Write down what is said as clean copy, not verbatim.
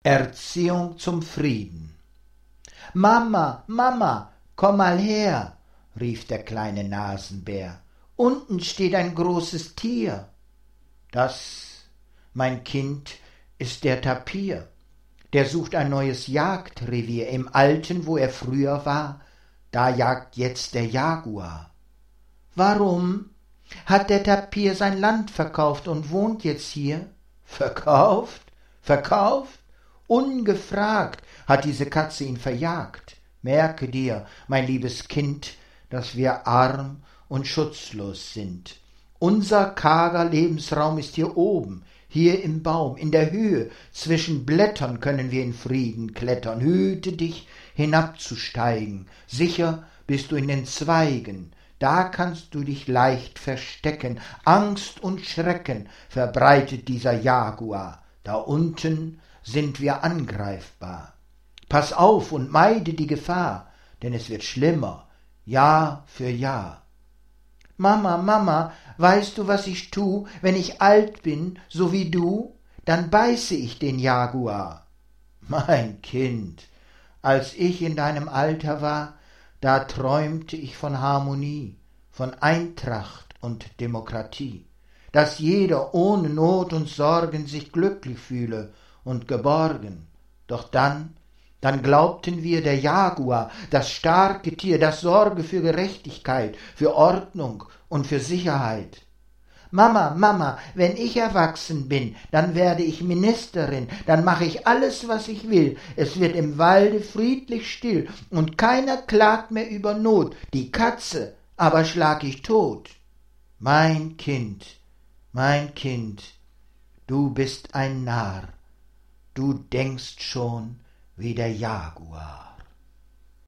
Erziehung zum Frieden. »Mama, Mama, komm mal her«, rief der kleine Nasenbär. »Unten steht ein großes Tier.« »Das, mein Kind, ist der Tapir. Der sucht ein neues Jagdrevier. Im alten, wo er früher war, da jagt jetzt der Jaguar.« »Warum? Hat der Tapir sein Land verkauft und wohnt jetzt hier?« »Verkauft? Verkauft? Ungefragt hat diese Katze ihn verjagt. Merke dir, mein liebes Kind, dass wir arm und schutzlos sind. Unser karger Lebensraum ist hier oben, hier im Baum, in der Höhe, zwischen Blättern können wir in Frieden klettern. Hüte dich, hinabzusteigen, sicher bist du in den Zweigen, da kannst du dich leicht verstecken. Angst und Schrecken verbreitet dieser Jaguar, da unten sind wir angreifbar. Pass auf und meide die Gefahr, denn es wird schlimmer, Jahr für Jahr. »Mama, Mama, weißt du, was ich tu, wenn ich alt bin, so wie du? Dann beiße ich den Jaguar.« »Mein Kind, als ich in deinem Alter war, da träumte ich von Harmonie, von Eintracht und Demokratie, dass jeder ohne Not und Sorgen sich glücklich fühle und geborgen. Doch dann glaubten wir, der Jaguar, das starke Tier, das sorge für Gerechtigkeit, für Ordnung und für Sicherheit. »Mama, Mama, wenn ich erwachsen bin, dann werde ich Ministerin, dann mache ich alles, was ich will. Es wird im Walde friedlich still und keiner klagt mehr über Not. Die Katze aber schlag ich tot.« Mein Kind, du bist ein Narr, du denkst schon wie der Jaguar.